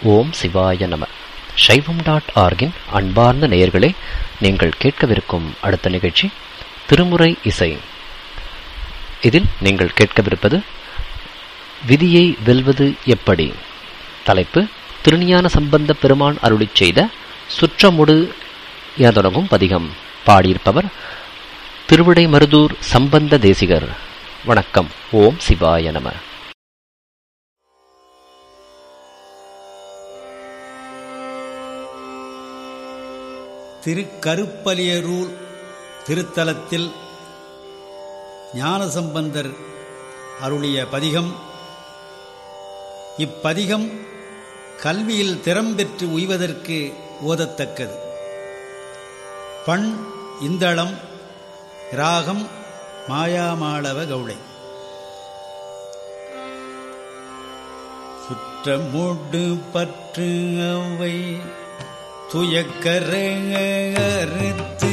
ஓம் சிவாய நம. சைவம்.orgன் அன்பார்ந்த நேயர்களே, நீங்கள் கேட்கவிருக்கும் அடுத்த நிகழ்ச்சி திருமுறை இசை. இதில் நீங்கள் கேட்கவிருப்பது விதியை வெல்வது எப்படி. தலைப்பு திருஞான சம்பந்த பெருமான் அருளிச் செய்த சுற்றமுடு என தொடங்கும் பதிகம். பாடியிருப்பவர் திருவிடைமருதூர் சம்பந்த தேசிகர். வணக்கம். ஓம் சிவாய நம. திருக்கருப்பலியரூர் திருத்தலத்தில் ஞானசம்பந்தர் அருளிய பதிகம். இப்பதிகம் கல்வியில் திறம் பெற்று உய்வதற்கு ஓதத்தக்கது. பண் இந்தளம், ராகம் மாயாமாளவ கவுளை. சுற்றமுடு பற்று அவை துயக்கரத்து,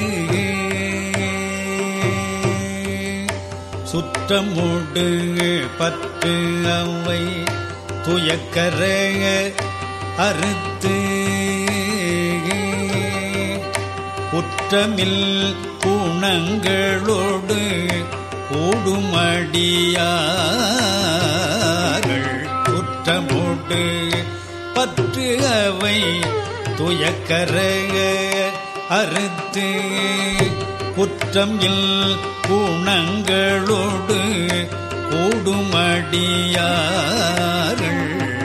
சுற்றமுடு பற்று அவை துயக்கர அறுத்து, குற்றமில் குணங்களோடு கூடுமடியார்கள். குற்றமுடு பற்று அவை துயக்கர அறுத்து, குற்றம் இல் குணங்களோடு கூடுமடியார்கள்.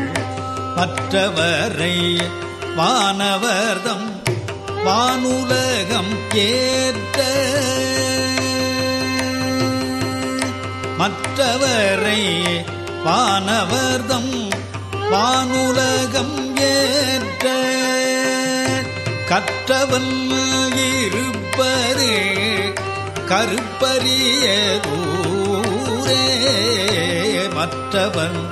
மற்றவரை வானவர்தம் வானுலகம் ஏற்ற, மற்றவரை வானவர்தம் வானுலகம் ஏற்ற, கற்றவன் இருப்பது கருப்பரியரூரே. மற்றவன்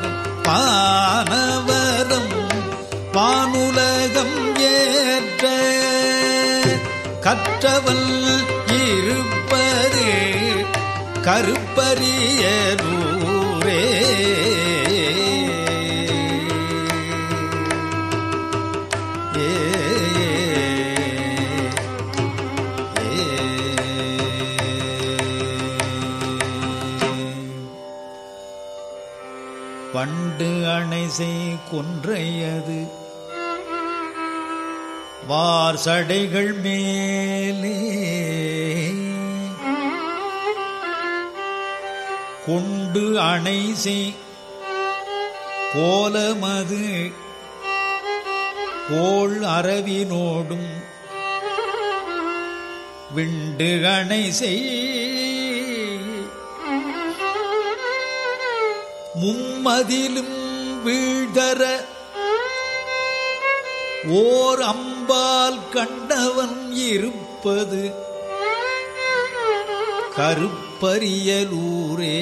வானவரம் வானுலகம் ஏற்ற, கற்றவன் இருப்பது கருப்பரியரூரே. வண்டு அணைசை கொன்றையது வார் சடைகள் மேலே, கொண்டு அணைசை கோலமது கோள் அரவினோடும், விண்டு அணைசை மும்மதிலும் வீழ்தர, ஓர் அம்பால் கண்டவன் இருப்பது கருப்பரியலூரே.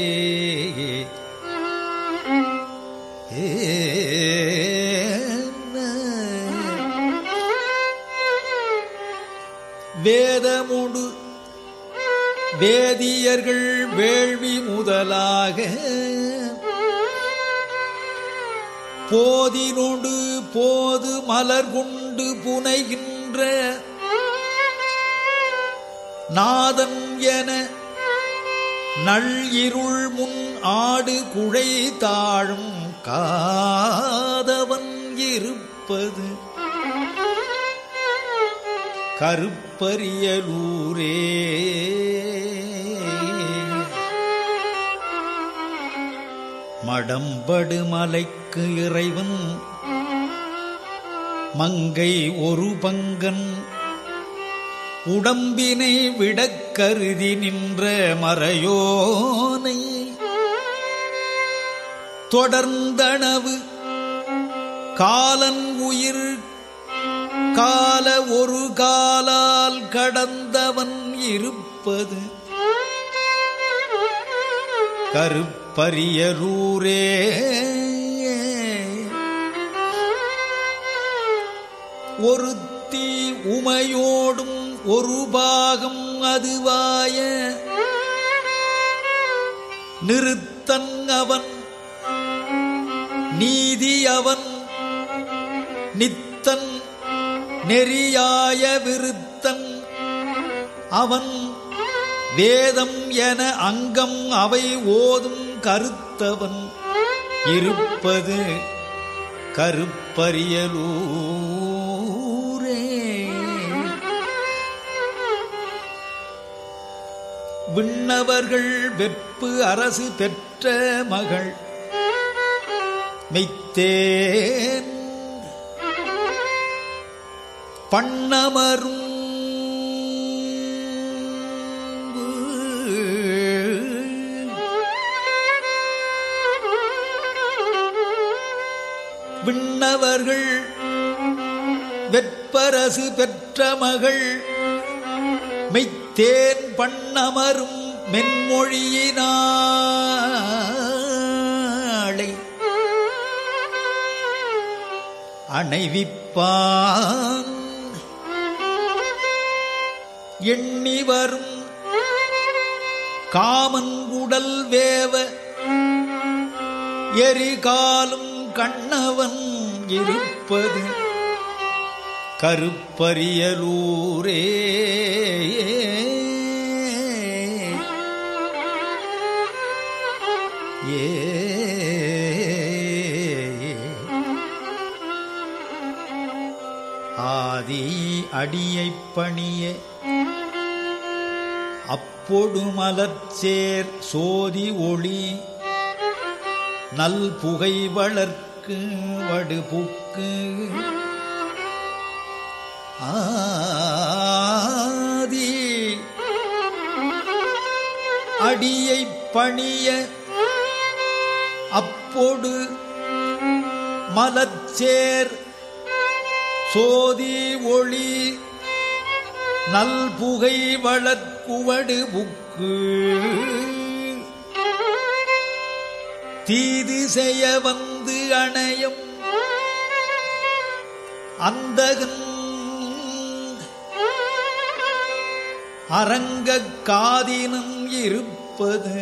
வேதமுடு வேதியர்கள் வேள்வி முதலாக, போதினொடு போது மலர் கொண்டு புனைகின்ற நாதன் என, நள் இருள் முன் ஆடு குழை தாழும் காதவன் இருப்பது கருப்பரியலூரே. மடம்படு மலைக்கு இறைவன் மங்கை ஒரு பங்கன், உடம்பினை விடக் கருதி நின்ற மறையோனை, தொடர்ந்தனவு காலன் உயிர் கால ஒரு காலால் கடந்தவன் இருப்பது கருப்பரியரூரே. ஒருத்தி உமையோடும் ஒரு பாகம் அதுவாய, நிறுத்தன் அவன் நீதி அவன் நித்தன் நெறியாய விருத்தன் அவன் வேதம் என அங்கம் அவை ஓதும் கருத்தவன் இருப்பது கருப்பரியலூரே. விண்ணவர்கள் வெப்பு அரசு பெற்ற மகள் மெய்த்தேன் பண்ணமரும் விண்ணவர்கள் வெப்பரசு பெற்ற மகள் மெய்த்தேன் பண்ணமரும் மென்மொழியினாளை அணைவிப்பான் எண்ணி வரும் காமன்குடல் வேவ எரிகாலும் கண்ணவன் இருப்பது கருப்பரியலூரே. ஆதி அடியைப் பணிய அப்பொடு மலர்ச்சேர் சோதி ஒளி நல் புகை வளர்க்கு வடுபுக்கு ஆதி அடியைப் பணிய அப்பொடு மலர்ச்சேர் சோதி ஒளி நல் புகை வளர்க்குவடு புக்கு தீது செய்ய வந்து அணையும் அந்தகன் அரங்கக் காதினம் இருப்பது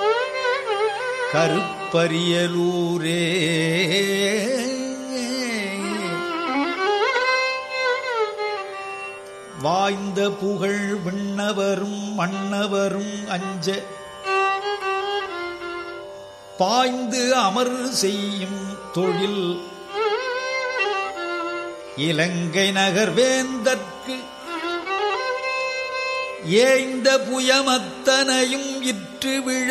கருப்பரியலூரே. வாய்ந்த புகழ் விண்ணவரும் மன்னவரும் அஞ்ச பாய்ந்து அமர் செய்யும் தொழில் இலங்கை நகர் வேந்தற்கு ஏய்ந்த புயமத்தனையும் இற்று விழ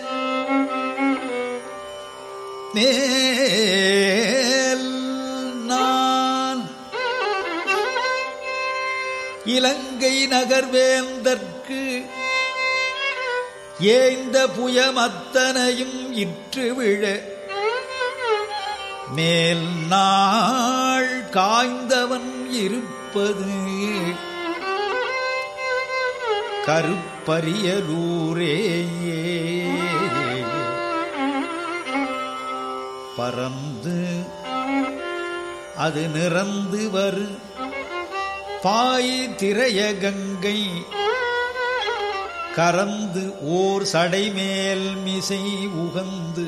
மேல் நான் இலங்கை நகர் வேந்தற்கு ஏய்ந்த புயமத்தனையும் இற்று விழ மேல் நாள் காய்ந்தவன் இருப்பது கருப்பரியலூரே. பறந்து அது நிறந்து வரு பாய் திரைய கங்கை கறந்து ஓர் சடைமேல் மிசை உகந்து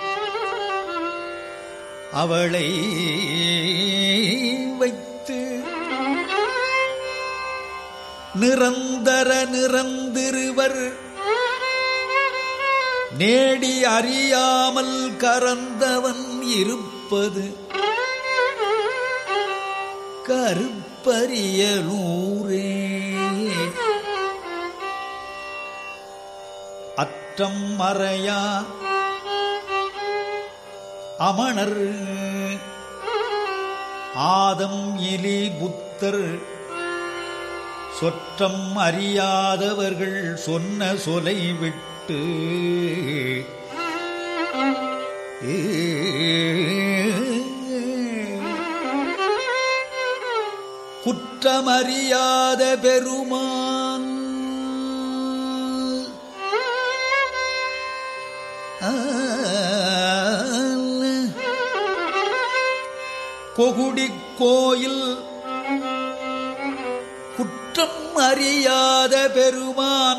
அவளை வைத்து நிரந்தர நிரந்திருவர் நேடி அறியாமல் கறந்தவன் இருப்பது கருப்பரியலூரே. அற்றம் மறையா அமணர் ஆதம் இலி புத்தர் சொற்றம் அறியாதவர்கள் சொன்ன சொலை விட்டு குற்றமறியாத பெருமான் கொகுடிக் கோயில் குற்றம் அறியாத பெருமான்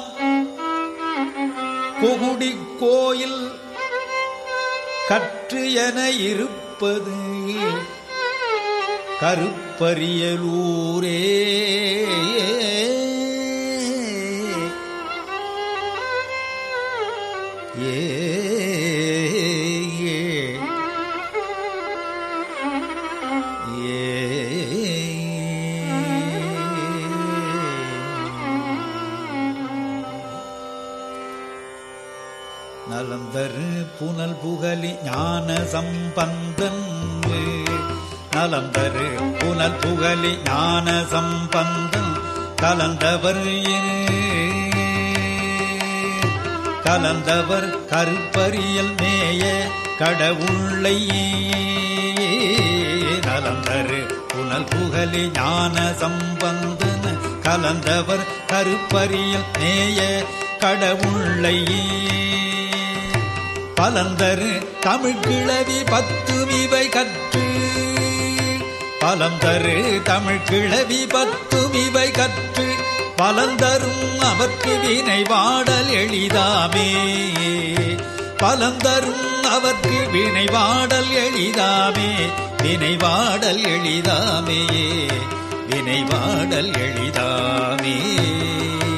கொகுடிக் கோயில் கற்று என இருப்பது கருப்பரியலூரே. நலந்தரு புனல் புகலி ஞான சம்பந்தன், நலந்தரு புனல் புகலி ஞான சம்பந்தன், கலந்தவர் கலந்தவர் கருப்பரியல் மேய கடவுளை. நலந்தரு புனல் புகலி ஞான சம்பந்தன், கலந்தவர் கருப்பரியல் மேய கடவுளை. பலந்தரு தமிழ்கிழவி 10 இவை கற்று, பலந்தரு தமிழ்கிழவி 10 இவை கற்று, பலந்தரும் அவர்க்கு வினை வாடல் எளிதாமே. பலந்தரும் அவர்க்கு வினை வாடல் எளிதாமே, வினை வாடல் எளிதாமே, வினை வாடல் எளிதாமே.